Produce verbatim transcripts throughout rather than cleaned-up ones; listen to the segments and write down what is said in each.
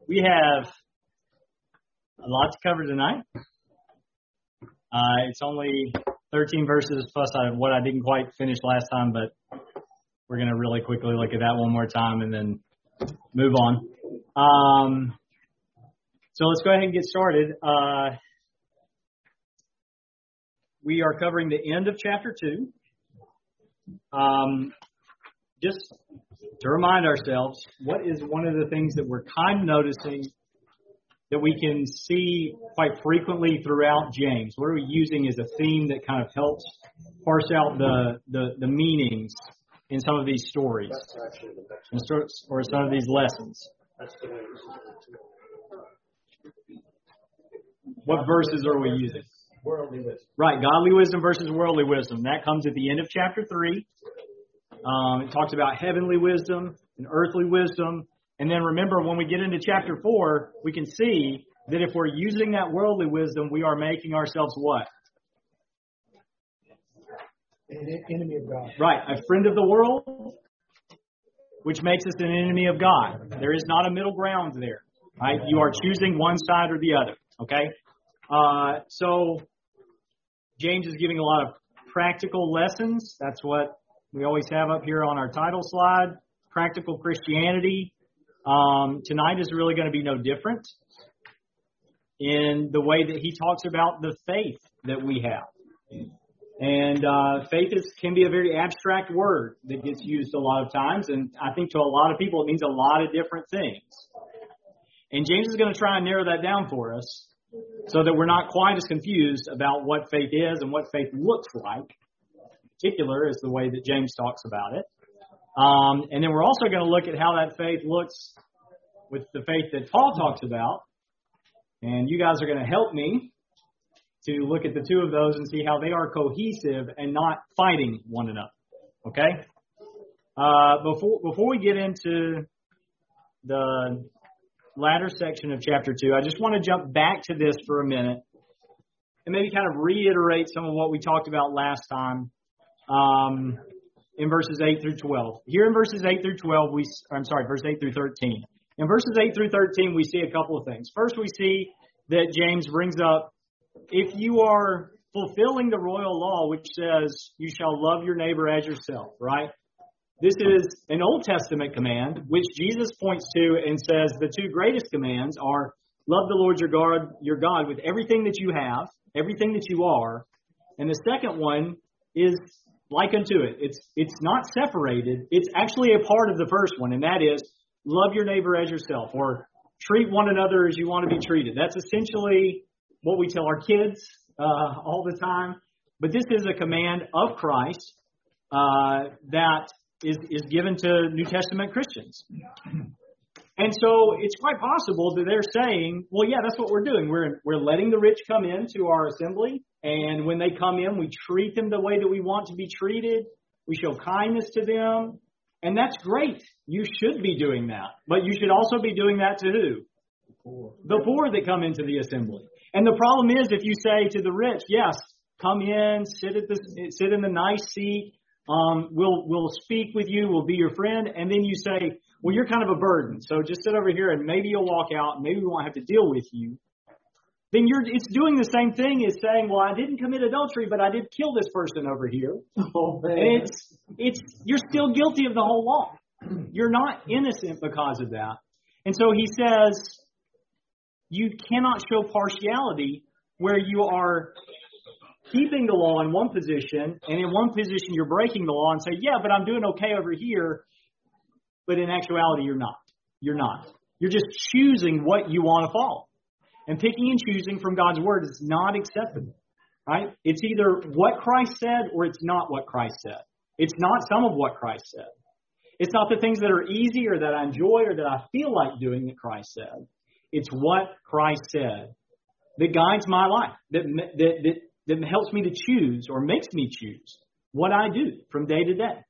We have a lot to cover tonight. Uh, it's only thirteen verses plus I, what I didn't quite finish last time, but we're going to really quickly look at that one more time and then move on. Um, so let's go ahead and get started. Uh, we are covering the end of chapter two. Um, just to remind ourselves, what is one of the things that we're kind of noticing that we can see quite frequently throughout James? What are we using as a theme that kind of helps parse out the, the, the meanings in some of these stories or some of these lessons? What verses are we using? Worldly wisdom. Right, godly wisdom versus worldly wisdom. That comes at the end of chapter three. Um, it talks about heavenly wisdom and earthly wisdom. And then remember, when we get into chapter four, we can see that if we're using that worldly wisdom, we are making ourselves what? An enemy of God. Right, a friend of the world, which makes us an enemy of God. There is not a middle ground there. Right? You are choosing one side or the other. Okay? Uh, so James is giving a lot of practical lessons. That's what we always have up here on our title slide. Practical Christianity. Um, tonight is really going to be no different in the way that he talks about the faith that we have. And uh, faith is, can be a very abstract word that gets used a lot of times. And I think to a lot of people, it means a lot of different things. And James is going to try and narrow that down for us so that we're not quite as confused about what faith is and what faith looks like. In particular is the way that James talks about it. Um, and then we're also going to look at how that faith looks with the faith that Paul talks about. And you guys are going to help me to look at the two of those and see how they are cohesive and not fighting one another. Okay? Uh, before before we get into the latter section of chapter two, I just want to jump back to this for a minute and maybe kind of reiterate some of what we talked about last time. Um, in verses eight through twelve. Here in verses eight through twelve, we, I'm sorry, verse eight through thirteen. In verses eight through thirteen, we see a couple of things. First, we see that James brings up, if you are fulfilling the royal law, which says you shall love your neighbor as yourself, right? This is an Old Testament command, which Jesus points to and says the two greatest commands are love the Lord your God, your God with everything that you have, everything that you are. And the second one is like unto it. It's it's not separated. It's actually a part of the first one, and that is love your neighbor as yourself, or treat one another as you want to be treated. That's essentially what we tell our kids uh, all the time. But this is a command of Christ uh, that is, is given to New Testament Christians. And so it's quite possible that they're saying, well, yeah, that's what we're doing. We're we're letting the rich come into our assembly. And when they come in, we treat them the way that we want to be treated. We show kindness to them. And that's great. You should be doing that. But you should also be doing that to who? The poor. The poor that come into the assembly. And the problem is if you say to the rich, yes, come in, sit at the sit in the nice seat. Um, we'll we'll speak with you. We'll be your friend. And then you say, well, you're kind of a burden. So just sit over here and maybe you'll walk out and maybe we won't have to deal with you. Then you're it's doing the same thing as saying, well, I didn't commit adultery, but I did kill this person over here. Oh, and it's it's you're still guilty of the whole law. You're not innocent because of that. And so he says you cannot show partiality where you are keeping the law in one position, and in one position you're breaking the law and say, yeah, but I'm doing okay over here. But in actuality, you're not. You're not. You're just choosing what you want to follow. And picking and choosing from God's word is not acceptable, right? It's either what Christ said or it's not what Christ said. It's not some of what Christ said. It's not the things that are easy or that I enjoy or that I feel like doing that Christ said. It's what Christ said that guides my life, that that that, that helps me to choose or makes me choose what I do from day to day.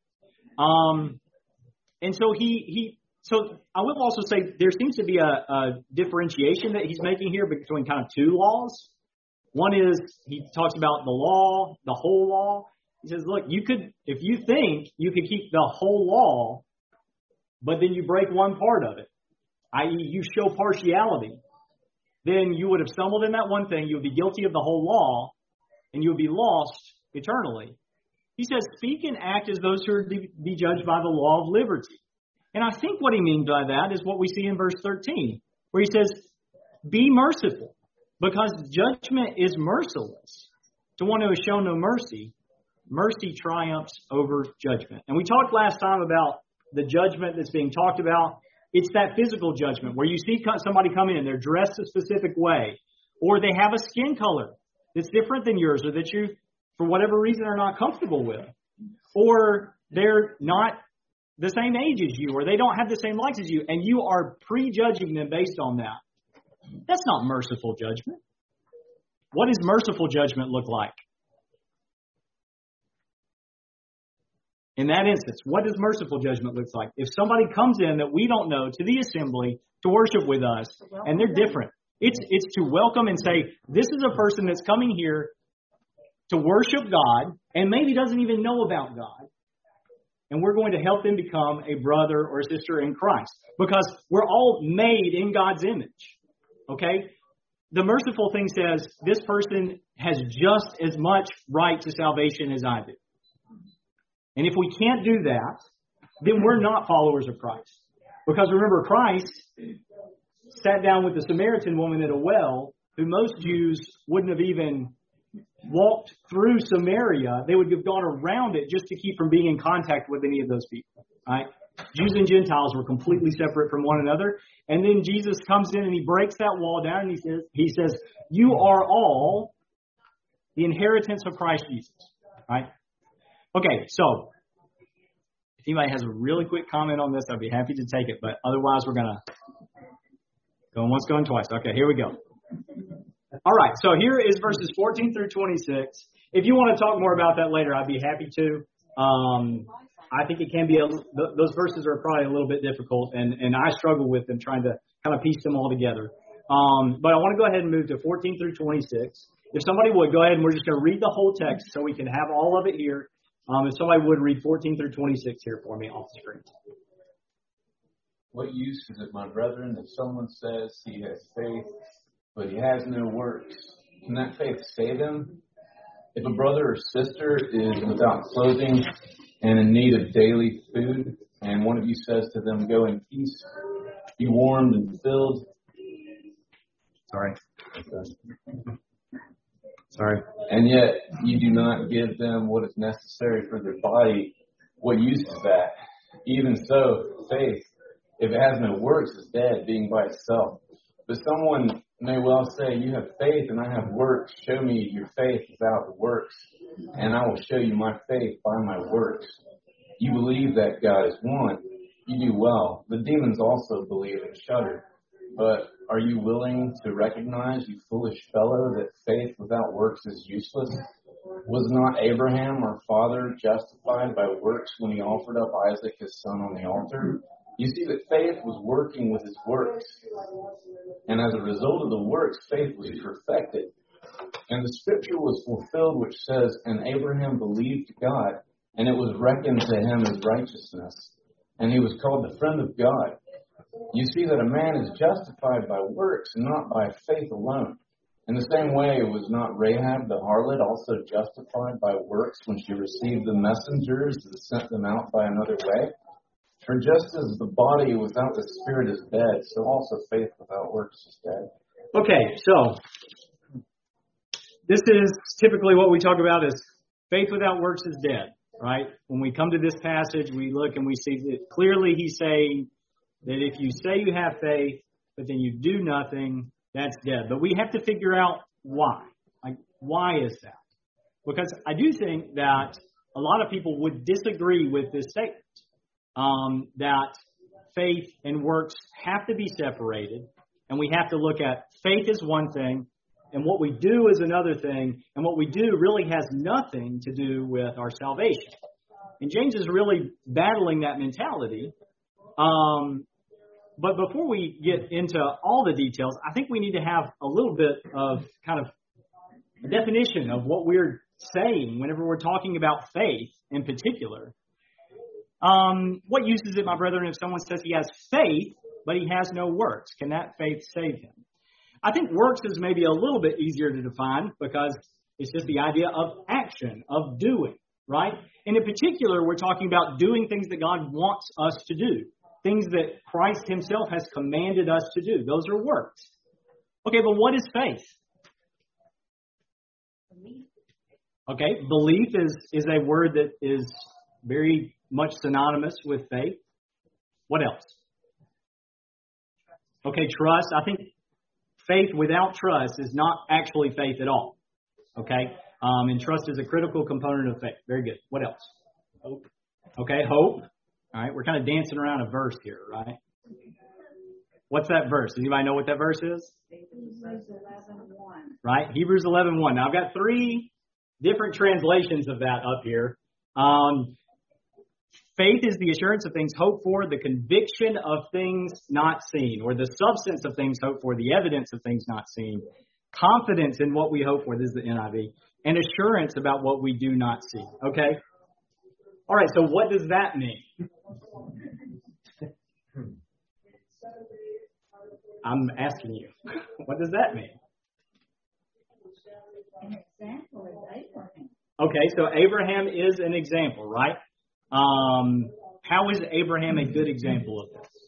Um, and so he he. So I will also say there seems to be a, a differentiation that he's making here between kind of two laws. One is he talks about the law, the whole law. He says, look, you could, if you think you could keep the whole law, but then you break one part of it, that is you show partiality, then you would have stumbled in that one thing. You would be guilty of the whole law, and you would be lost eternally. He says, speak and act as those who are to be judged by the law of liberty. And I think what he means by that is what we see in verse thirteen, where he says, be merciful, because judgment is merciless. To one who has shown no mercy, mercy triumphs over judgment. And we talked last time about the judgment that's being talked about. It's that physical judgment where you see somebody come in, they're dressed a specific way, or they have a skin color that's different than yours, or that you, for whatever reason, are not comfortable with, or they're not the same age as you, or they don't have the same likes as you, and you are prejudging them based on that. That's not merciful judgment. What does merciful judgment look like? In that instance, what does merciful judgment look like? If somebody comes in that we don't know to the assembly to worship with us, and they're different, it's it's to welcome and say, this is a person that's coming here to worship God and maybe doesn't even know about God. And we're going to help them become a brother or a sister in Christ. Because we're all made in God's image. Okay? The merciful thing says, this person has just as much right to salvation as I do. And if we can't do that, then we're not followers of Christ. Because remember, Christ sat down with the Samaritan woman at a well, who most Jews wouldn't have even walked through Samaria. They would have gone around it just to keep from being in contact with any of those people. Right? Jews and Gentiles were completely separate from one another. And then Jesus comes in and he breaks that wall down and he says, he says, you are all the inheritance of Christ Jesus. Right? Okay, so if anybody has a really quick comment on this, I'd be happy to take it. But otherwise, we're going to go once, going twice. Okay, here we go. All right, so here is verses fourteen through twenty-six. If you want to talk more about that later, I'd be happy to. Um, I think it can be, a, those verses are probably a little bit difficult, and, and I struggle with them trying to kind of piece them all together. Um, but I want to go ahead and move to fourteen through twenty-six. If somebody would, go ahead and we're just going to read the whole text so we can have all of it here. Um, if somebody would read fourteen through twenty-six here for me off the screen. What use is it, my brethren, if someone says he has faith, but he has no works? Can that faith save him? If a brother or sister is without clothing and in need of daily food, and one of you says to them, go in peace, be warmed and filled. Sorry. Okay. Sorry. And yet you do not give them what is necessary for their body. What use is that? Even so, faith, if it has no works, is dead, being by itself. But someone may well say, you have faith and I have works. Show me your faith without the works, and I will show you my faith by my works. You believe that God is one. You do well. The demons also believe and shudder. But are you willing to recognize, you foolish fellow, that faith without works is useless? Was not Abraham, our father, justified by works when he offered up Isaac, his son, on the altar? You see that faith was working with his works. And as a result of the works, faith was perfected. And the scripture was fulfilled, which says, and Abraham believed God, and it was reckoned to him as righteousness. And he was called the friend of God. You see that a man is justified by works and not by faith alone. In the same way, was not Rahab the harlot also justified by works when she received the messengers and sent them out by another way? For just as the body without the spirit is dead, so also faith without works is dead. Okay, so this is typically what we talk about is faith without works is dead, right? When we come to this passage, we look and we see that clearly he's saying that if you say you have faith, but then you do nothing, that's dead. But we have to figure out why. Like, why is that? Because I do think that a lot of people would disagree with this statement, um, that faith and works have to be separated, and we have to look at faith is one thing, and what we do is another thing, and what we do really has nothing to do with our salvation. And James is really battling that mentality. Um, but before we get into all the details, I think we need to have a little bit of kind of a definition of what we're saying whenever we're talking about faith in particular. Um, what use is it, my brethren, if someone says he has faith, but he has no works. Can that faith save him? I think works is maybe a little bit easier to define because it's just the idea of action, of doing, right? And in particular, we're talking about doing things that God wants us to do, things that Christ himself has commanded us to do. Those are works. Okay, but what is faith? Okay, belief is, is a word that is very much synonymous with faith. What else? Okay, trust. I think faith without trust is not actually faith at all. Okay, um, and trust is a critical component of faith. Very good. What else? Hope. Okay, hope. All right, we're kind of dancing around a verse here, right? What's that verse? Does anybody know what that verse is? Hebrews eleven one. Right, Hebrews eleven one. Now, I've got three different translations of that up here. Um, faith is the assurance of things hoped for, the conviction of things not seen, or the substance of things hoped for, the evidence of things not seen. Confidence in what we hope for, this is the N I V, and assurance about what we do not see. Okay? All right, so what does that mean? I'm asking you. What does that mean? An example is Abraham. Okay, so Abraham is an example, right? Um, how is Abraham a good example of this?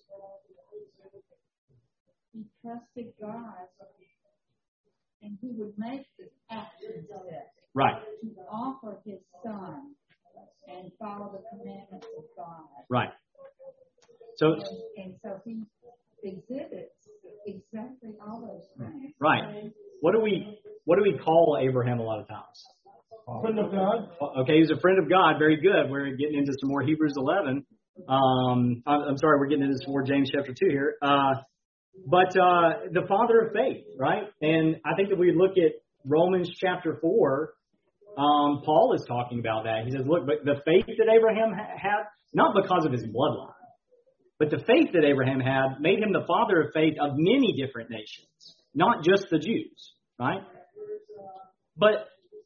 He trusted God, and he would make the action step Right, to offer his son and follow the commandments of God. right. So, And, and so he exhibits exactly all those things. right. What do we what do we call Abraham a lot of times? Friend of God. Okay, he's a friend of God. Very good. We're getting into some more Hebrews eleven. Um, I'm, I'm sorry, we're getting into some more James chapter two here. Uh, but uh, the father of faith, right? And I think that we look at Romans chapter four. Um, Paul is talking about that. He says, look, but the faith that Abraham ha- had, not because of his bloodline, but the faith that Abraham had made him the father of faith of many different nations, not just the Jews, right? But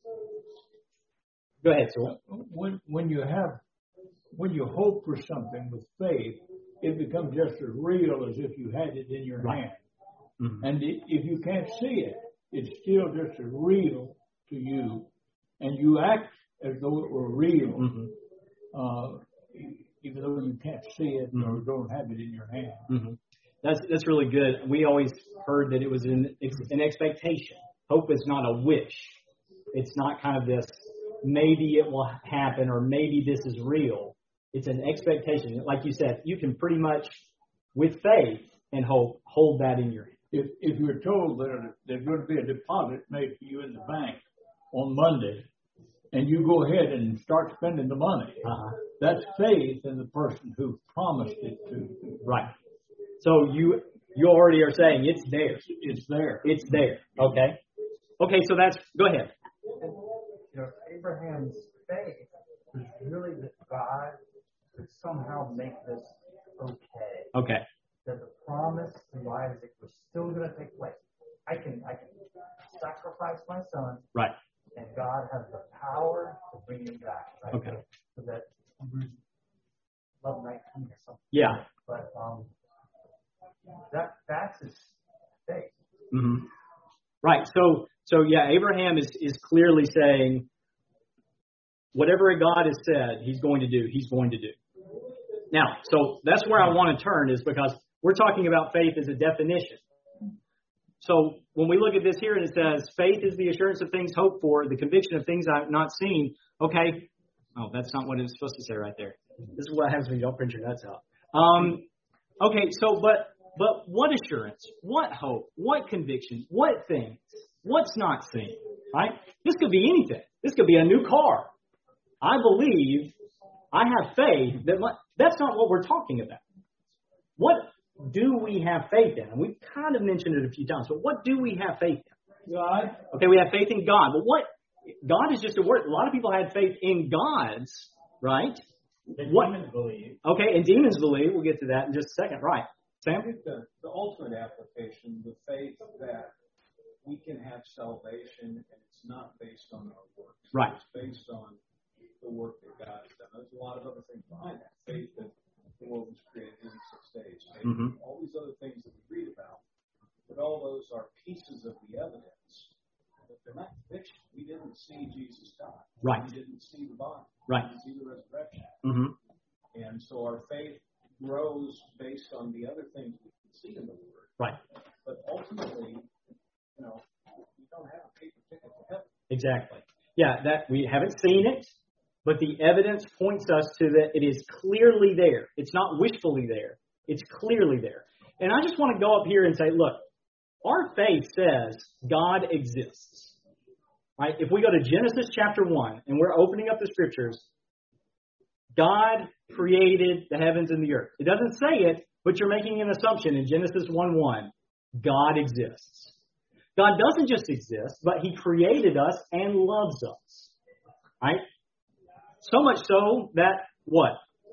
go ahead, Sewell. When when you have when you hope for something with faith, it becomes just as real as if you had it in your Right. hand. Mm-hmm. And i- if you can't see it, it's still just as real to you, and you act as though it were real, Mm-hmm. uh, e- even though you can't see it or Mhm. don't have it in your hand. Mm-hmm. That's that's really good. We always heard that it was an it's an expectation. Hope is not a wish. It's not kind of this maybe it will happen or maybe this is real. It's an expectation. Like you said, you can pretty much, with faith and hope, hold that in your hand. If if you're told that there's going to be a deposit made for you in the bank on Monday, and you go ahead and start spending the money, Uh-huh. that's faith in the person who promised it to you. Right. So you you already are saying it's there. It's there. It's there. Okay. Okay. So that's go ahead. You know, Abraham's faith was really that God could somehow make this okay. Okay. That the promise to Isaac was still going to take place. I can, I can sacrifice my son, Right. and God has the power to bring him back. Right? Okay. So that Hebrews eleven nineteen or something. Yeah. But um, that that's his faith. Mm-hmm. Right. So, so yeah, Abraham is, is clearly saying whatever God has said he's going to do, he's going to do. Now, so that's where I want to turn is because we're talking about faith as a definition. So when we look at this here and it says faith is the assurance of things hoped for, the conviction of things I've not seen. Okay. Oh, that's not what it's supposed to say right there. This is what happens when you don't print your notes out. Um, okay. So, but, but what assurance, what hope, what conviction, what things, what's not seen, right? This could be anything. This could be a new car. I believe, I have faith that my, that's not what we're talking about. What do we have faith in? And we've kind of mentioned it a few times, but what do we have faith in? God. Okay, we have faith in God. But what, God is just a word. A lot of people had faith in gods, right? The What- demons believe. Okay, and demons believe. We'll get to that in just a second. Right. I Sam? think the, the ultimate application, the faith that we can have salvation and it's not based on our works. Right. It's based on the work that God has done. There's a lot of other things behind that. Faith that the world was created in six days. Faith Mhm. all these other But all those are pieces of the evidence. But they're not conviction. We didn't see Jesus die. Right. We didn't see the body. Right. We didn't see the resurrection. Mm-hmm. And so our faith grows based on the other things we can see in the Word. Right. But ultimately, you know, we don't have a paper ticket to heaven. Exactly. Yeah, that we haven't seen it, but the evidence points us to that it is clearly there. It's not wishfully there. It's clearly there. And I just want to go up here and say, look, our faith says God exists. Right? If we go to Genesis chapter one, and we're opening up the scriptures, God created the heavens and the earth. It doesn't say it, but you're making an assumption in Genesis one one. God exists. God doesn't just exist, but He created us and loves us. Right? So much so that what?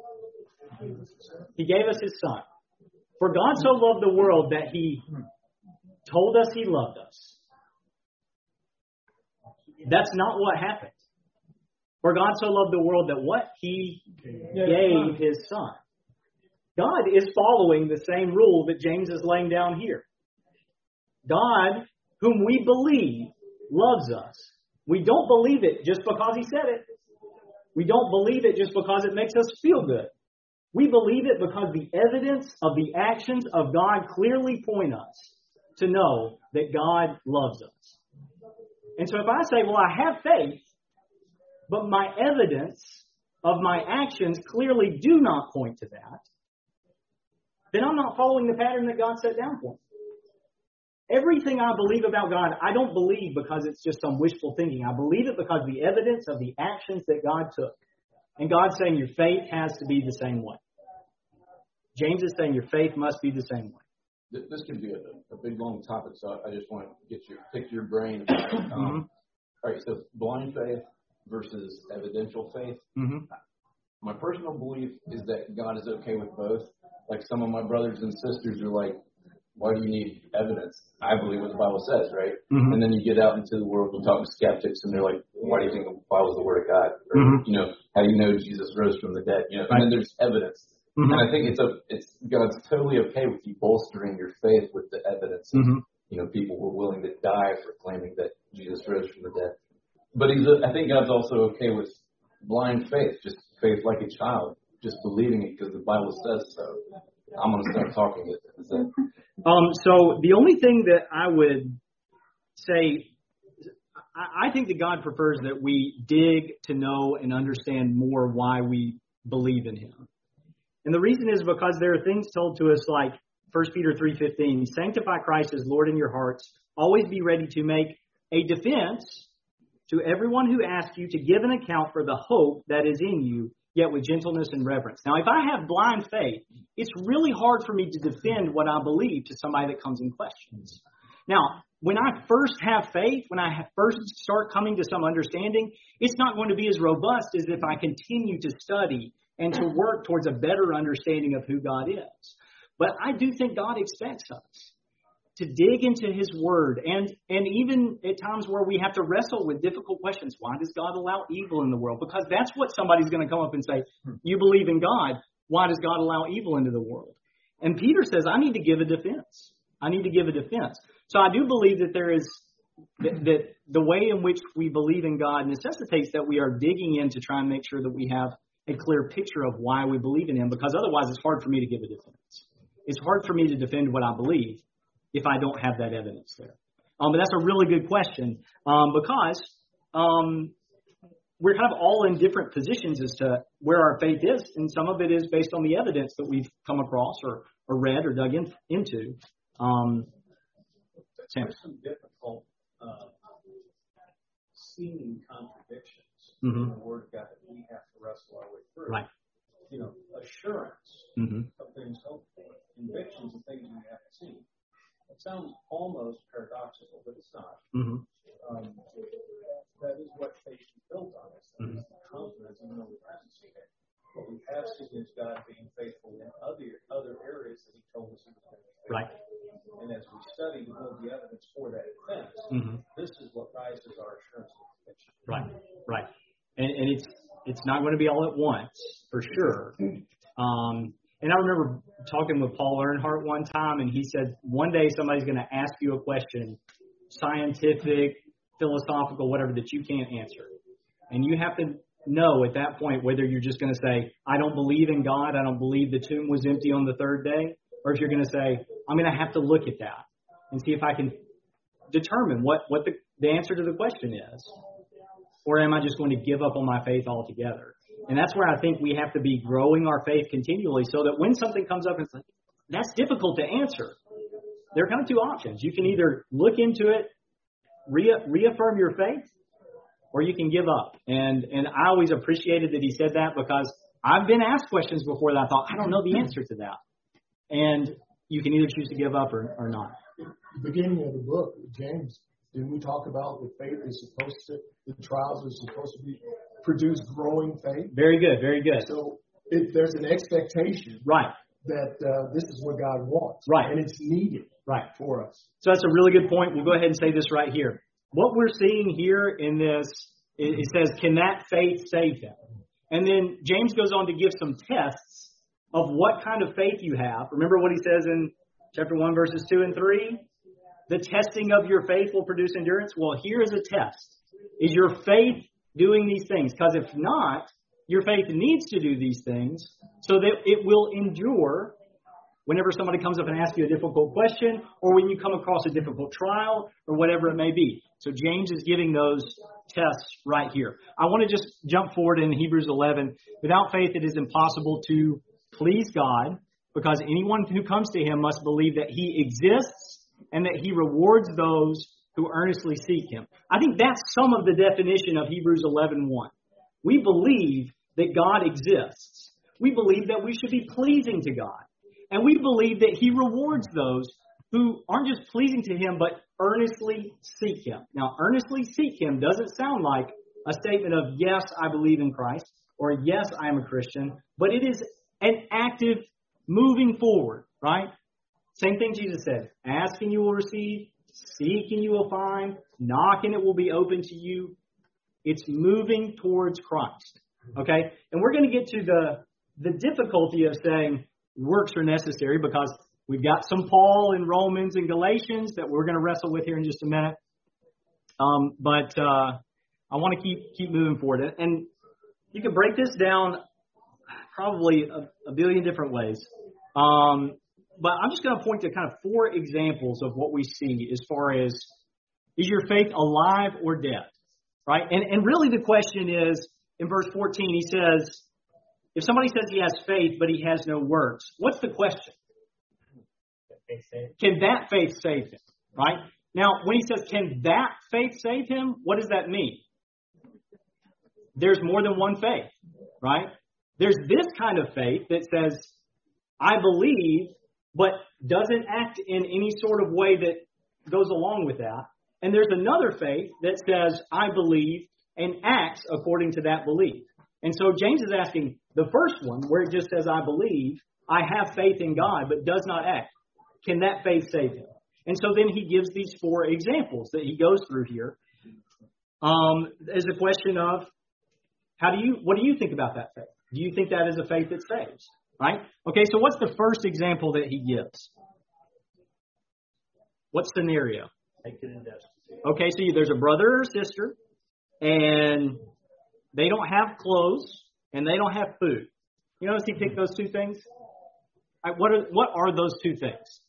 He gave us His Son. For God so loved the world that He told us He loved us. That's not what happened. For God so loved the world that what? He gave His Son. God is following the same rule that James is laying down here. God, whom we believe, loves us. We don't believe it just because He said it. We don't believe it just because it makes us feel good. We believe it because the evidence of the actions of God clearly point us to know that God loves us. And so if I say, well, I have faith, but my evidence of my actions clearly do not point to that, then I'm not following the pattern that God set down for me. Everything I believe about God, I don't believe because it's just some wishful thinking. I believe it because the evidence of the actions that God took. And God's saying your faith has to be the same way. James is saying your faith must be the same way. This could be a, a big, long topic, so I just want to get your pick your brain about it. Um, mm-hmm. All right, so blind faith versus evidential faith. Mm-hmm. My personal belief is that God is okay with both. Like some of my brothers and sisters are like, why do you need evidence? I believe what the Bible says, right? Mm-hmm. And then you get out into the world and talk to skeptics, and they're like, why do you think the Bible is the Word of God? Or, mm-hmm. you know, how do you know Jesus rose from the dead? You know, right. and then there's evidence. Mm-hmm. And I think it's a, it's God's totally okay with you bolstering your faith with the evidence. Mm-hmm. You know, people were willing to die for claiming that Jesus rose from the dead. But he's, a, I think God's also okay with blind faith, just faith like a child, just believing it because the Bible says so. I'm going to start talking it. it. Um, so the only thing that I would say, I, I think that God prefers that we dig to know and understand more why we believe in Him. And the reason is because there are things told to us like First Peter three fifteen, sanctify Christ as Lord in your hearts. Always be ready to make a defense to everyone who asks you to give an account for the hope that is in you, yet with gentleness and reverence. Now, if I have blind faith, it's really hard for me to defend what I believe to somebody that comes in questions. Now, when I first have faith, when I first start coming to some understanding, it's not going to be as robust as if I continue to study and to work towards a better understanding of who God is. But I do think God expects us to dig into His Word, and, and even at times where we have to wrestle with difficult questions. Why does God allow evil in the world? Because that's what somebody's going to come up and say. You believe in God. Why does God allow evil into the world? And Peter says, I need to give a defense. I need to give a defense. So I do believe that there is that, that the way in which we believe in God necessitates that we are digging in to try and make sure that we have a clear picture of why we believe in Him, because otherwise it's hard for me to give a defense. It's hard for me to defend what I believe if I don't have that evidence there. Um, but that's a really good question um, because um, we're kind of all in different positions as to where our faith is, and some of it is based on the evidence that we've come across or, or read or dug in, into. Um, There's some difficult uh, seeming contradictions mm-hmm. in the Word of God that we have to wrestle our way through. Right. You know, assurance mm-hmm. of things hoped for, convictions of things we haven't seen. It sounds almost paradoxical, but it's not. Mm-hmm. Um, that is what faith is built on. It's mm-hmm. confidence, even though we haven't seen it. What we have seen is God being faithful in other other areas that He told us He was going to be faithful. Right. And as we study to build the evidence for that defense, mm-hmm. this is what rises our assurance of conviction. Right. Right. And, and it's it's not going to be all at once, for sure. Um, and I remember talking with Paul Earnhardt one time, and he said one day somebody's going to ask you a question, scientific, philosophical, whatever, that you can't answer. And you have to know at that point whether you're just going to say, I don't believe in God, I don't believe the tomb was empty on the third day, or if you're going to say, I'm going to have to look at that and see if I can determine what, what the, the answer to the question is. Or am I just going to give up on my faith altogether? And that's where I think we have to be growing our faith continually so that when something comes up and it's like, that's difficult to answer, there are kind of two options. You can either look into it, re- reaffirm your faith, or you can give up. And and I always appreciated that he said that, because I've been asked questions before that I thought, I don't know the answer to that. And you can either choose to give up or, or not. The beginning of the book, James, didn't we talk about the faith is supposed to, the trials are supposed to be produce growing faith? Very good, very good. So if there's an expectation, right, that uh, this is what God wants, right, and it's needed, right, for us. So that's a really good point. We'll go ahead and say this right here. What we're seeing here in this, it, it says, can that faith save him? And then James goes on to give some tests of what kind of faith you have. Remember what he says in chapter one, verses two and three? The testing of your faith will produce endurance. Well, here is a test. Is your faith doing these things? Because if not, your faith needs to do these things so that it will endure whenever somebody comes up and asks you a difficult question, or when you come across a difficult trial, or whatever it may be. So James is giving those tests right here. I want to just jump forward in Hebrews eleven. Without faith, it is impossible to please God, because anyone who comes to him must believe that he exists and that he rewards those who earnestly seek him. I think that's some of the definition of Hebrews eleven one. We believe that God exists. We believe that we should be pleasing to God. And we believe that he rewards those who aren't just pleasing to him, but earnestly seek him. Now, earnestly seek him doesn't sound like a statement of, yes, I believe in Christ, or yes, I am a Christian, but it is an active moving forward, right? Same thing Jesus said, ask and you will receive, seek and you will find, knock and it will be open to you. It's moving towards Christ, okay? And we're going to get to the, the difficulty of saying works are necessary, because we've got some Paul in Romans and Galatians that we're going to wrestle with here in just a minute. Um, but uh, I want to keep keep moving forward. And you can break this down probably a, a billion different ways. Um, but I'm just going to point to kind of four examples of what we see as far as, is your faith alive or dead? Right? And, and really the question is, in verse fourteen, he says, if somebody says he has faith, but he has no works, what's the question? Can that faith save him? Right? Now, when he says, can that faith save him, what does that mean? There's more than one faith, right? There's this kind of faith that says, I believe, but doesn't act in any sort of way that goes along with that. And there's another faith that says, I believe, and acts according to that belief. And so James is asking the first one, where it just says, I believe, I have faith in God, but does not act. Can that faith save him? And so then he gives these four examples that he goes through here um, as a question of, how do you, what do you think about that faith? Do you think that is a faith that saves? Right? Okay, so what's the first example that he gives? What scenario? Okay, so there's a brother or sister, and they don't have clothes, and they don't have food. You notice he picked those two things? Right, what are what are those two things?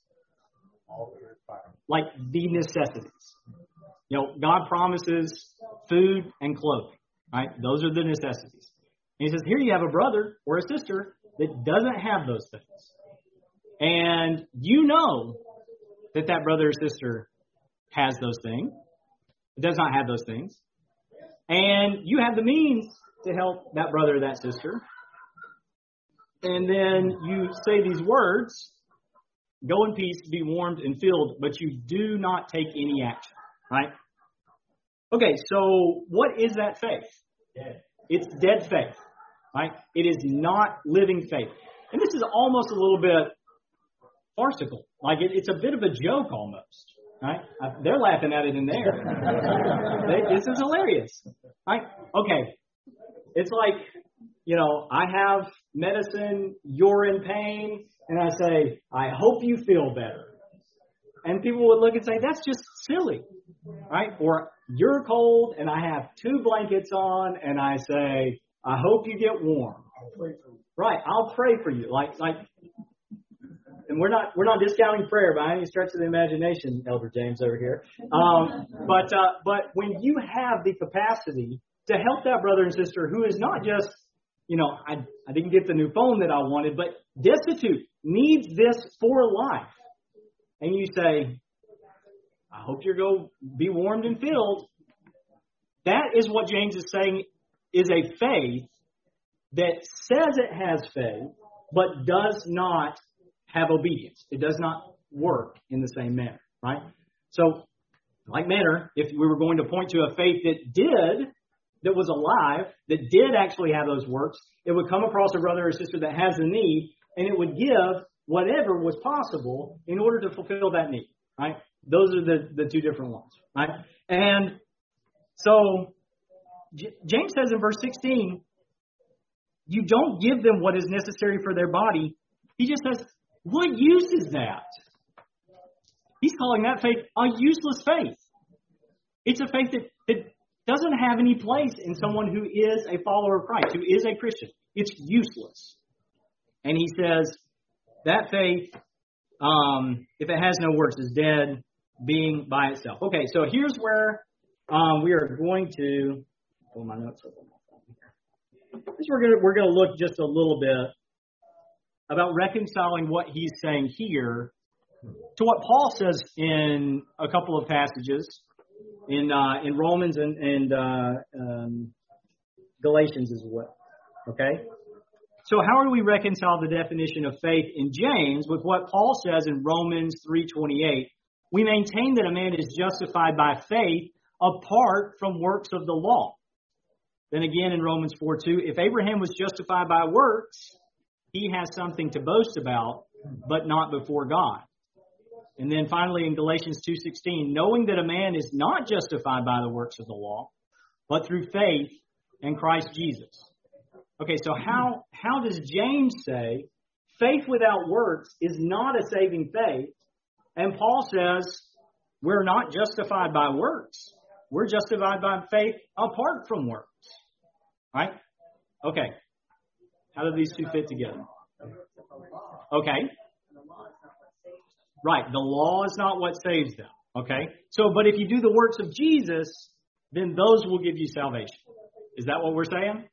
Like the necessities. You know, God promises food and clothing. Right? Those are the necessities. And he says, here you have a brother or a sister that doesn't have those things. And you know that that brother or sister has those things. It does not have those things. And you have the means to help that brother or that sister. And then you say these words, go in peace, be warmed and filled, but you do not take any action, right? Okay, so what is that faith? Dead. It's dead faith, right? It is not living faith. And this is almost a little bit farcical. Like it, it's a bit of a joke almost, right? They're laughing at it in there. they, this is hilarious, right? Okay, it's like, you know, I have medicine, you're in pain, and I say, I hope you feel better. And people would look and say, that's just silly, right? Or you're cold and I have two blankets on and I say, I hope you get warm. Right. I'll pray for you. Like, like, and we're not, we're not discounting prayer by any stretch of the imagination, Elder James over here. Um, but, uh, but when you have the capacity to help that brother and sister who is not just, you know, I, I didn't get the new phone that I wanted, but destitute, needs this for life. And you say, I hope you're going to be warmed and filled. That is what James is saying is a faith that says it has faith, but does not have obedience. It does not work in the same manner, right? So, like manner, if we were going to point to a faith that did, that was alive, that did actually have those works, it would come across a brother or sister that has a need, and it would give whatever was possible in order to fulfill that need, right? Those are the, the two different ones, right? And so J- James says in verse sixteen, you don't give them what is necessary for their body. He just says, what use is that? He's calling that faith a useless faith. It's a faith that, that doesn't have any place in someone who is a follower of Christ, who is a Christian. It's useless. And he says that faith, um, if it has no works, is dead, being by itself. Okay, so here's where um, we are going to pull my notes up on my phone here. This we're going to we're going to look just a little bit about reconciling what he's saying here to what Paul says in a couple of passages in uh, in Romans and, and uh, um, Galatians as well. Okay? So how do we reconcile the definition of faith in James with what Paul says in Romans three twenty-eight? We maintain that a man is justified by faith apart from works of the law. Then again in Romans four two, if Abraham was justified by works, he has something to boast about, but not before God. And then finally in Galatians two sixteen, knowing that a man is not justified by the works of the law, but through faith in Christ Jesus. Okay, so how, how does James say faith without works is not a saving faith? And Paul says we're not justified by works. We're justified by faith apart from works. Right? Okay. How do these two fit together? Okay. Right. The law is not what saves them. Okay. So, but if you do the works of Jesus, then those will give you salvation. Is that what we're saying?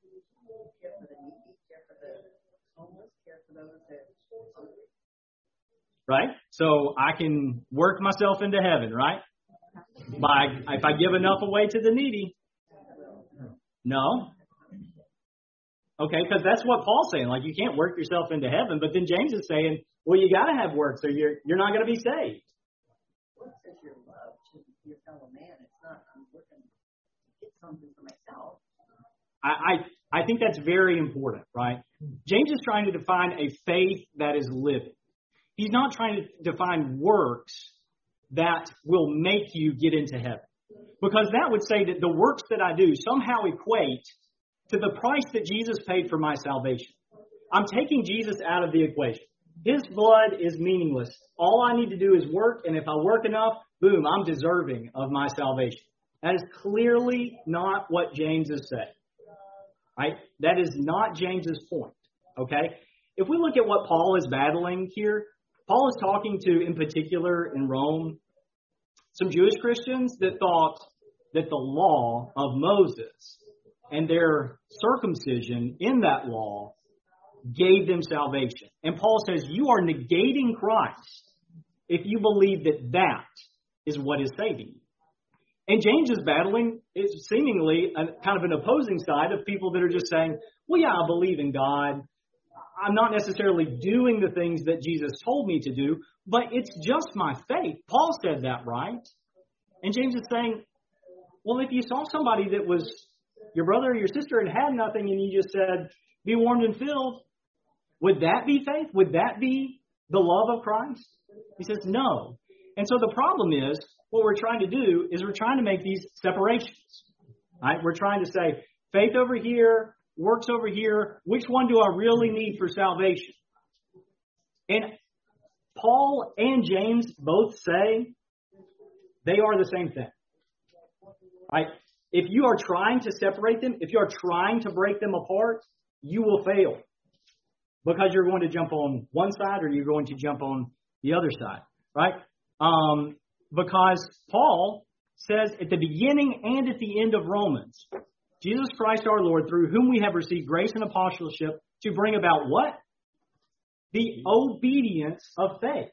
Right? So I can work myself into heaven, right? By if I give enough away to the needy. No. Okay, because that's what Paul's saying. Like, you can't work yourself into heaven. But then James is saying, well, you got to have works or you're you're not going to be saved. Works is your love to your fellow man. It's not I'm working to get something for myself. I, I I think that's very important, right? James is trying to define a faith that is living. He's not trying to define works that will make you get into heaven. Because that would say that the works that I do somehow equate to the price that Jesus paid for my salvation. I'm taking Jesus out of the equation. His blood is meaningless. All I need to do is work, and if I work enough, boom, I'm deserving of my salvation. That is clearly not what James is saying. Right? That is not James's point. Okay? If we look at what Paul is battling here, Paul is talking to, in particular in Rome, some Jewish Christians that thought that the law of Moses and their circumcision in that law gave them salvation. And Paul says, you are negating Christ if you believe that that is what is saving you. And James is battling, is seemingly a, kind of an opposing side of people that are just saying, well, yeah, I believe in God. I'm not necessarily doing the things that Jesus told me to do, but it's just my faith. Paul said that, right? And James is saying, well, if you saw somebody that was your brother or your sister and had nothing and you just said, be warmed and filled, would that be faith? Would that be the love of Christ? He says, no. And so the problem is, what we're trying to do is we're trying to make these separations. Right? We're trying to say, faith over here, works over here. Which one do I really need for salvation? And Paul and James both say they are the same thing. Right? If you are trying to separate them, if you are trying to break them apart, you will fail. Because you're going to jump on one side or you're going to jump on the other side. Right? Um, because Paul says at the beginning and at the end of Romans, Jesus Christ our Lord, through whom we have received grace and apostleship to bring about what? The obedience of faith.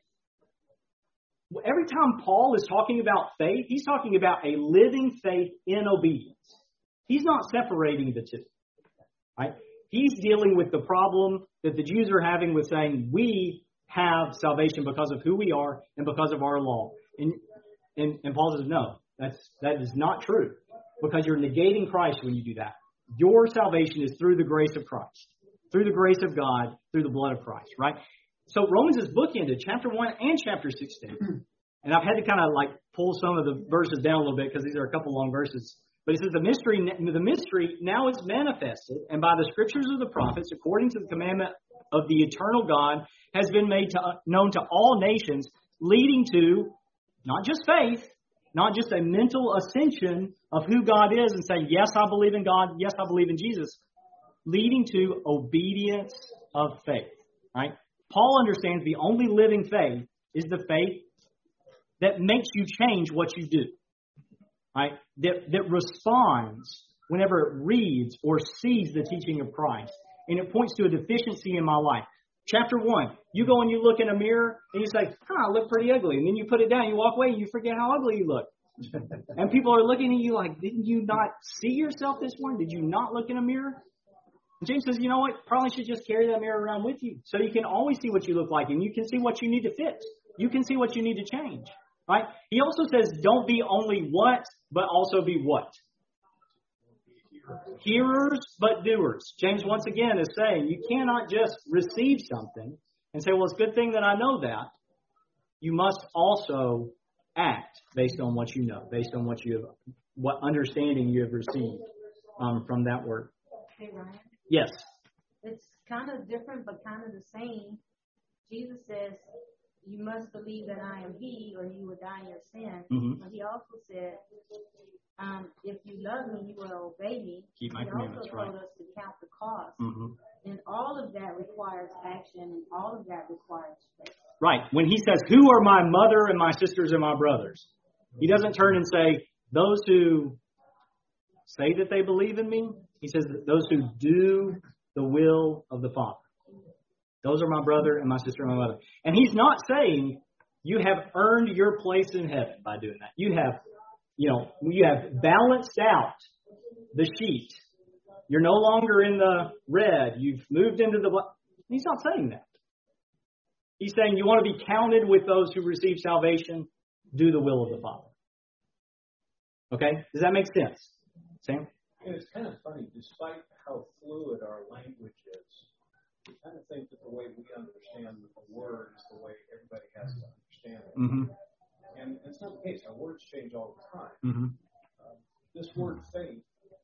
Every time Paul is talking about faith, he's talking about a living faith in obedience. He's not separating the two. Right? He's dealing with the problem that the Jews are having with saying we have salvation because of who we are and because of our law. And, and, and Paul says, no, that's, that is not true. Because you're negating Christ when you do that. Your salvation is through the grace of Christ. Through the grace of God, through the blood of Christ, right? So Romans is bookended, chapter one and chapter sixteen. And I've had to kind of like pull some of the verses down a little bit because these are a couple long verses. But it says the mystery, the mystery now is manifested, and by the scriptures of the prophets, according to the commandment of the eternal God, has been made to, known to all nations, leading to not just faith, not just a mental ascension of who God is and saying, yes, I believe in God, yes, I believe in Jesus, leading to obedience of faith, right? Paul understands the only living faith is the faith that makes you change what you do, right? That, that responds whenever it reads or sees the teaching of Christ, and it points to a deficiency in my life. Chapter one, you go and you look in a mirror and you say, huh, I look pretty ugly. And then you put it down, you walk away, and you forget how ugly you look. And people are looking at you like, didn't you not see yourself this morning? Did you not look in a mirror? And James says, you know what? Probably should just carry that mirror around with you so you can always see what you look like and you can see what you need to fix. You can see what you need to change, right? He also says, don't be only what, but also be what? Hearers, but doers. James once again is saying you cannot just receive something and say, well, it's a good thing that I know that. You must also act based on what you know, based on what you have, what understanding you have received um, from that word. Hey, Ryan. Yes. It's kind of different, but kind of the same. Jesus says, you must believe that I am He, or you will die in your sin. Mm-hmm. But He also said, um, if you love me, you will obey me. Keep my he commandments, also right. told us to count the cost. Mm-hmm. And all of that requires action, and all of that requires faith. Right. When he says, who are my mother and my sisters and my brothers? He doesn't turn and say, those who say that they believe in me. He says, those who do the will of the Father. Those are my brother and my sister and my mother. And he's not saying you have earned your place in heaven by doing that. You have, you know, you have balanced out the sheet. You're no longer in the red. You've moved into the black. He's not saying that. He's saying you want to be counted with those who receive salvation. Do the will of the Father. Okay? Does that make sense? Sam? And it's kind of funny, despite how fluid our language is, we kind of think that the way we understand the word is the way everybody has to understand it. Mm-hmm. And it's not the case. Our words change all the time. Mm-hmm. Uh, this word faith,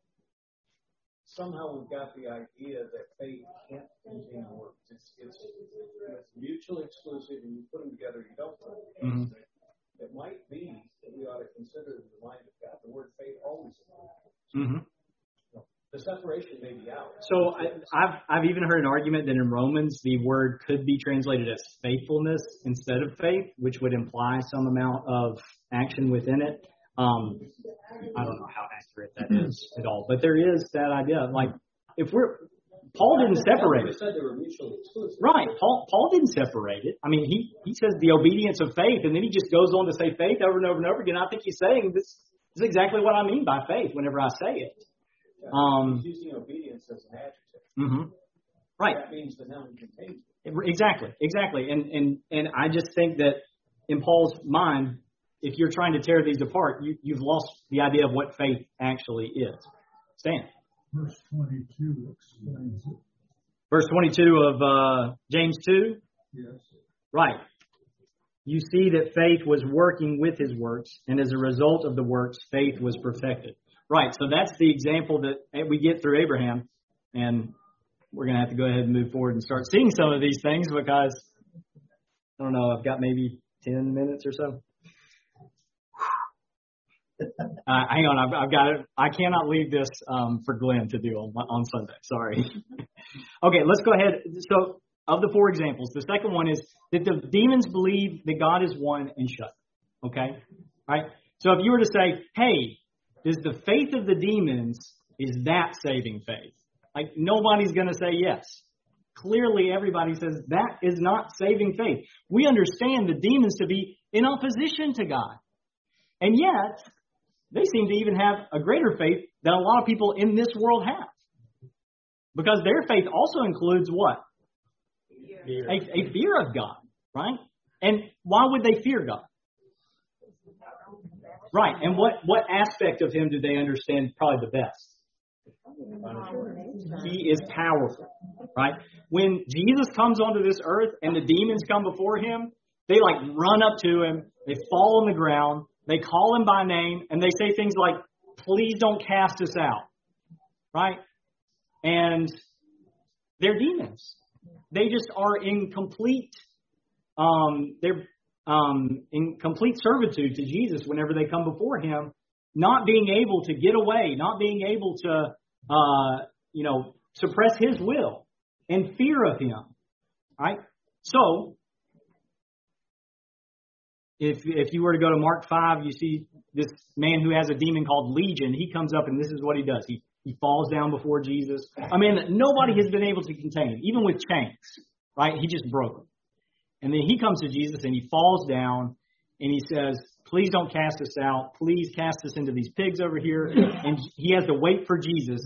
somehow we've got the idea that faith can't contain words. It's, it's, it's mutually exclusive, and you put them together, you don't put them together. Mm-hmm. It might be that we ought to consider in the mind of God the word faith always involved. Mm-hmm. The separation may be out. So I, I've I've even heard an argument that in Romans the word could be translated as faithfulness instead of faith, which would imply some amount of action within it. Um, I don't know how accurate that is at all, but there is that idea. Like if we're Paul didn't separate it. Said they were mutually exclusive. Right. Paul Paul didn't separate it. I mean, he he says the obedience of faith, and then he just goes on to say faith over and over and over again. I think he's saying this, this is exactly what I mean by faith whenever I say it. Um, He's using obedience as an adjective. Mm-hmm. Right. That means the noun contains it. Exactly, exactly. And, and and I just think that in Paul's mind, if you're trying to tear these apart, you, you've lost the idea of what faith actually is. Stan. Verse twenty-two explains it. Verse twenty-two of uh, James two? Yes. Right. You see that faith was working with his works, and as a result of the works, faith was perfected. Right, so that's the example that we get through Abraham, and we're going to have to go ahead and move forward and start seeing some of these things because I don't know. I've got maybe ten minutes or so. Uh, hang on, I've, I've got it. I cannot leave this um, for Glenn to do on, on Sunday. Sorry. Okay, let's go ahead. So, of the four examples, the second one is that the demons believe that God is one and shut. Okay, all right. So, if you were to say, "Hey, does the faith of the demons is that saving faith?" Like nobody's going to say yes. Clearly, everybody says that is not saving faith. We understand the demons to be in opposition to God, and yet they seem to even have a greater faith than a lot of people in this world have. Because their faith also includes what? Fear. A, a fear of God, right? And why would they fear God? Right. And what, what aspect of Him do they understand probably the best? He is powerful, right? When Jesus comes onto this earth and the demons come before Him, they like run up to Him, they fall on the ground, they call Him by name, and they say things like, "Please don't cast us out," right? And they're demons. They just are in complete, um, they're um, in complete servitude to Jesus whenever they come before Him, not being able to get away, not being able to, uh, you know, suppress His will and fear of Him, right? So, If if you were to go to Mark five, you see this man who has a demon called Legion. He comes up and this is what he does. He he falls down before Jesus. A man that nobody has been able to contain, even with chains, right? He just broke them. And then he comes to Jesus and he falls down and he says, "Please don't cast us out. Please cast us into these pigs over here." And he has to wait for Jesus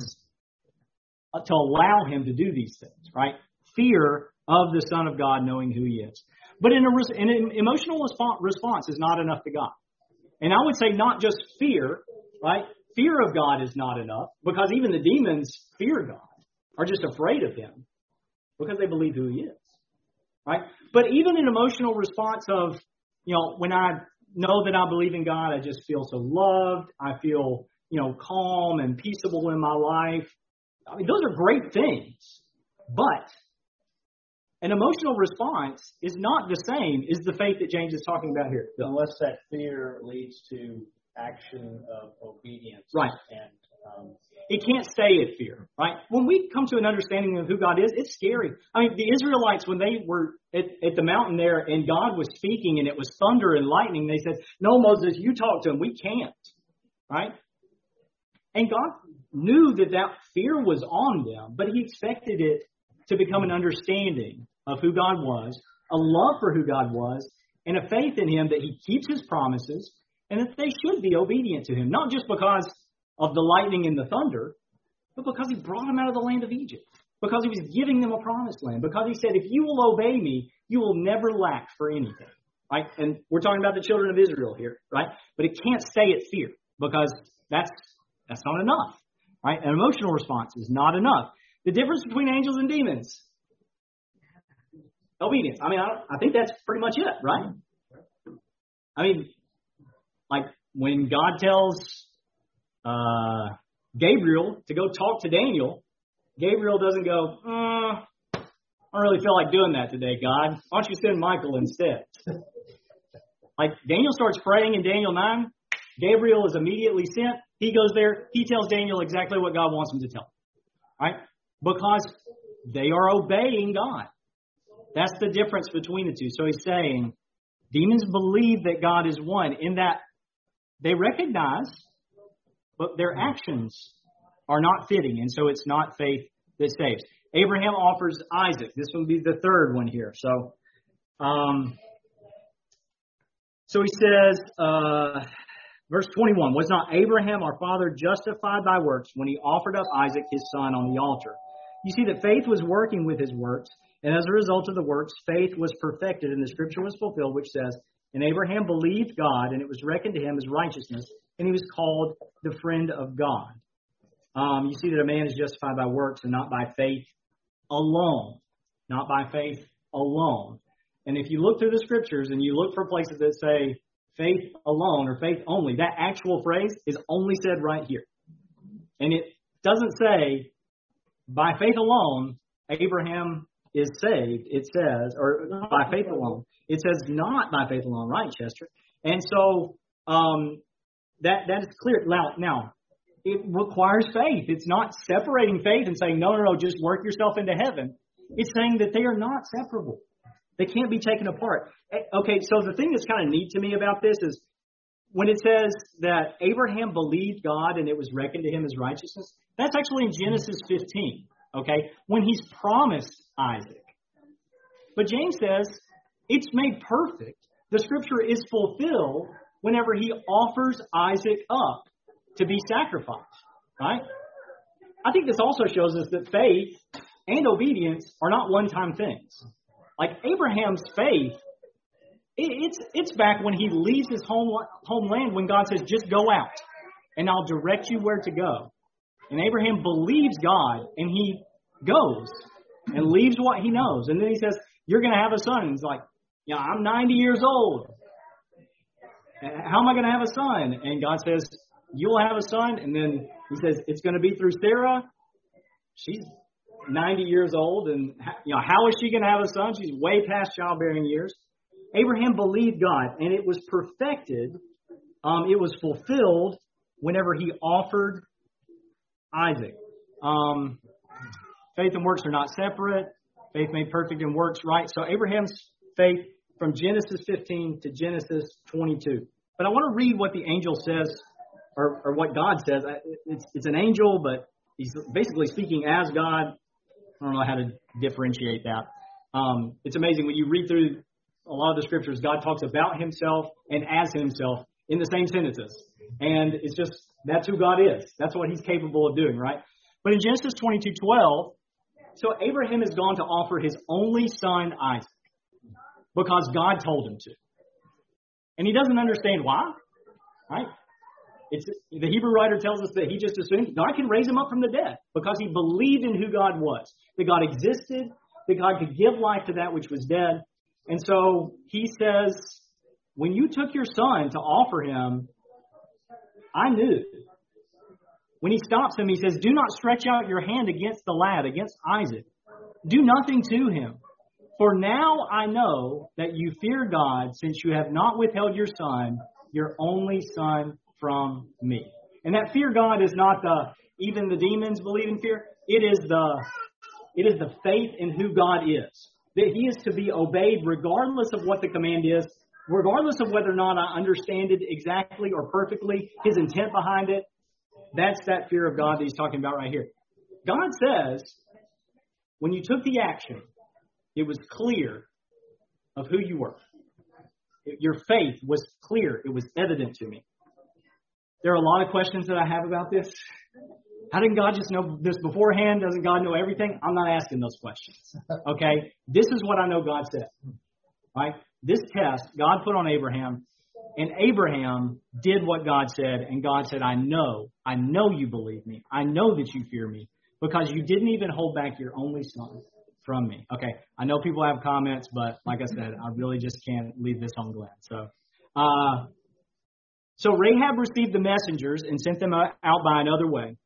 to allow him to do these things, right? Fear of the Son of God, knowing who He is. But in, a, in an emotional response, response is not enough to God. And I would say not just fear, right? Fear of God is not enough because even the demons fear God, are just afraid of Him because they believe who He is, right? But even an emotional response of, you know, when I know that I believe in God, I just feel so loved. I feel, you know, calm and peaceable in my life. I mean, those are great things, but an emotional response is not the same as the faith that James is talking about here. Unless that fear leads to action of obedience. Right. And um, it can't stay at fear, right? When we come to an understanding of who God is, it's scary. I mean, the Israelites, when they were at, at the mountain there and God was speaking and it was thunder and lightning, they said, "No, Moses, you talk to him. We can't." Right? And God knew that that fear was on them, but He expected it to become an understanding of who God was, a love for who God was, and a faith in Him that He keeps His promises and that they should be obedient to Him, not just because of the lightning and the thunder, but because He brought them out of the land of Egypt, because He was giving them a promised land, because He said, "If you will obey Me, you will never lack for anything." Right? And we're talking about the children of Israel here, right? But it can't stay at fear because that's that's not enough, right? An emotional response is not enough. The difference between angels and demons, obedience. I mean, I, I think that's pretty much it, right? I mean, like when God tells uh, Gabriel to go talk to Daniel, Gabriel doesn't go, uh, "I don't really feel like doing that today, God. Why don't you send Michael instead?" Like Daniel starts praying in Daniel nine. Gabriel is immediately sent. He goes there. He tells Daniel exactly what God wants him to tell him. Right? Because they are obeying God. That's the difference between the two. So he's saying demons believe that God is one in that they recognize, but their actions are not fitting. And so it's not faith that saves. Abraham offers Isaac. This will be the third one here. So, um, so he says, uh, verse twenty-one, "Was not Abraham our father justified by works when he offered up Isaac his son on the altar?" You see that faith was working with his works, and as a result of the works, faith was perfected, and the scripture was fulfilled, which says, "And Abraham believed God, and it was reckoned to him as righteousness, and he was called the friend of God." Um, you see that a man is justified by works and not by faith alone. Not by faith alone. And if you look through the scriptures and you look for places that say faith alone or faith only, that actual phrase is only said right here. And it doesn't say by faith alone, Abraham is saved, it says, or by faith alone. It says not by faith alone, right, Chester? And so um, that that is clear. Now, now, it requires faith. It's not separating faith and saying, no, no, no, just work yourself into heaven. It's saying that they are not separable. They can't be taken apart. Okay, so the thing that's kind of neat to me about this is when it says that Abraham believed God and it was reckoned to him as righteousness, that's actually in Genesis fifteen, okay, when he's promised Isaac. But James says it's made perfect. The scripture is fulfilled whenever he offers Isaac up to be sacrificed, right? I think this also shows us that faith and obedience are not one-time things. Like Abraham's faith, it, it's it's back when he leaves his home homeland when God says, just go out and I'll direct you where to go. And Abraham believes God and he goes and leaves what he knows. And then he says, you're going to have a son. And he's like, yeah, I'm ninety years old. How am I going to have a son? And God says, you'll have a son. And then he says, it's going to be through Sarah. She's ninety years old. And you know, how is she going to have a son? She's way past childbearing years. Abraham believed God, and it was perfected. Um, it was fulfilled whenever he offered Isaac. Um, faith and works are not separate. Faith made perfect in works, right? So Abraham's faith from Genesis fifteen to Genesis twenty-two. But I want to read what the angel says, or, or what God says. It's, it's an angel, but he's basically speaking as God. I don't know how to differentiate that. Um, it's amazing when you read through a lot of the scriptures, God talks about himself and as himself in the same sentences. And it's just, that's who God is. That's what he's capable of doing, right? But in Genesis twenty-two twelve, so Abraham has gone to offer his only son, Isaac, because God told him to. And he doesn't understand why, right? It's, the Hebrew writer tells us that he just assumed God can raise him up from the dead because he believed in who God was, that God existed, that God could give life to that which was dead. And so he says, when you took your son to offer him, I knew. When he stops him, he says, do not stretch out your hand against the lad, against Isaac. Do nothing to him. For now I know that you fear God, since you have not withheld your son, your only son, from me. And that fear God is not the, even the demons believe in fear. It is the, it is the faith in who God is. That he is to be obeyed regardless of what the command is, regardless of whether or not I understand it exactly or perfectly, his intent behind it. That's that fear of God that he's talking about right here. God says, when you took the action, it was clear of who you were. Your faith was clear. It was evident to me. There are a lot of questions that I have about this. How didn't God just know this beforehand? Doesn't God know everything? I'm not asking those questions. Okay? This is what I know God said. Right? This test God put on Abraham, and Abraham did what God said, and God said, I know, I know you believe me. I know that you fear me because you didn't even hold back your only son from me. Okay, I know people have comments, but like I said, I really just can't leave this on Glenn. So, uh, so Rahab received the messengers and sent them out by another way.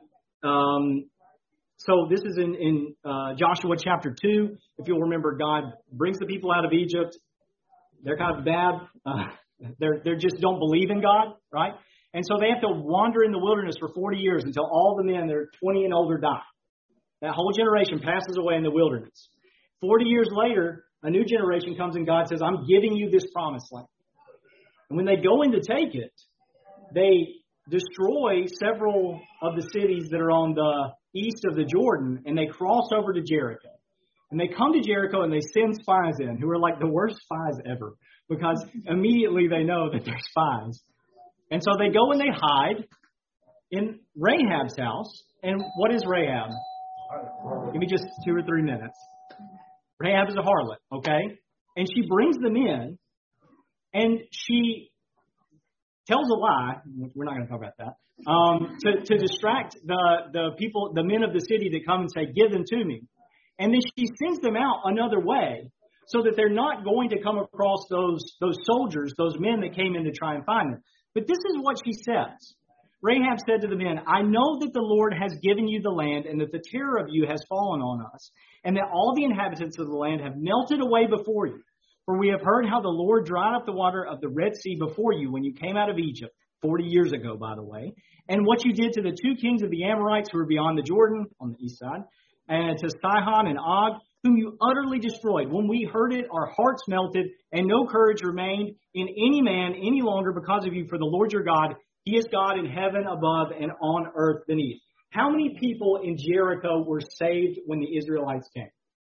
Um, so this is in, in uh, Joshua chapter two. If you'll remember, God brings the people out of Egypt. They're kind of bad. Uh, they're they just don't believe in God, right? And so they have to wander in the wilderness for forty years until all the men that are twenty and older die. That whole generation passes away in the wilderness. forty years later, a new generation comes and God says, I'm giving you this promised land. And when they go in to take it, they destroy several of the cities that are on the east of the Jordan, and they cross over to Jericho. And they come to Jericho and they send spies in who are like the worst spies ever because immediately they know that they're spies. And so they go and they hide in Rahab's house. And what is Rahab? Give me just two or three minutes. Rahab is a harlot, okay? And she brings them in, and she tells a lie. We're not going to talk about that. Um, to, to distract the, the people, the men of the city that come and say, give them to me. And then she sends them out another way so that they're not going to come across those, those soldiers, those men that came in to try and find them. But this is what she says. Rahab said to the men, I know that the Lord has given you the land and that the terror of you has fallen on us, and that all the inhabitants of the land have melted away before you. For we have heard how the Lord dried up the water of the Red Sea before you when you came out of Egypt, forty years ago, by the way, and what you did to the two kings of the Amorites who were beyond the Jordan on the east side, and to Sihon and Og, whom you utterly destroyed. When we heard it, our hearts melted, and no courage remained in any man any longer because of you, for the Lord your God, He is God in heaven above and on earth beneath. How many people in Jericho were saved when the Israelites came?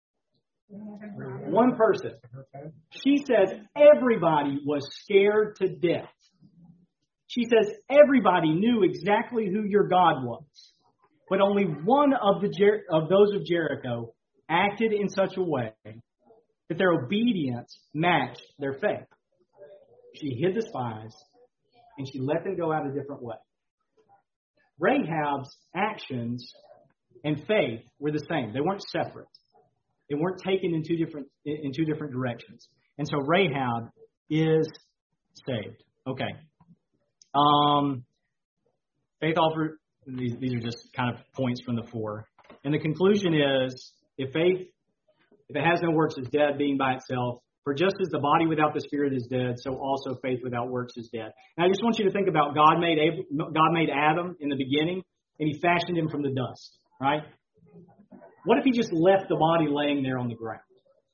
One person. She says everybody was scared to death. She says everybody knew exactly who your God was. But only one of the Jer- of those of Jericho acted in such a way that their obedience matched their faith. She hid the spies, and she let them go out a different way. Rahab's actions and faith were the same. They weren't separate. They weren't taken in two different in two different directions. And so Rahab is saved. Okay. Um, faith offered. These, these are just kind of points from the four. And the conclusion is, if faith, if it has no works, is dead, being by itself. For just as the body without the spirit is dead, so also faith without works is dead. And I just want you to think about God made Ab- God made Adam in the beginning, and He fashioned him from the dust, right? What if He just left the body laying there on the ground?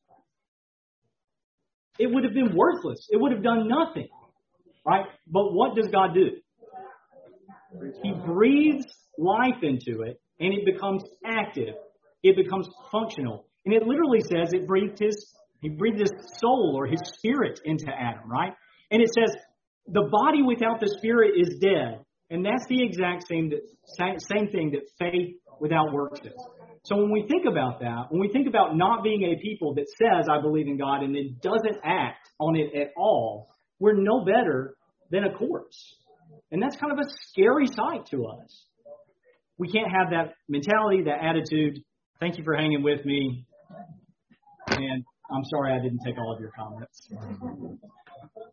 It would have been worthless. It would have done nothing, right? But what does God do? He breathes life into it, and it becomes active. It becomes functional. And it literally says it breathed his, he breathed his soul or his spirit into Adam, right? And it says the body without the spirit is dead. And that's the exact same, that, same thing that faith without works is. So when we think about that, when we think about not being a people that says, I believe in God, and then doesn't act on it at all, we're no better than a corpse. And that's kind of a scary sight to us. We can't have that mentality, that attitude. Thank you for hanging with me. And I'm sorry I didn't take all of your comments.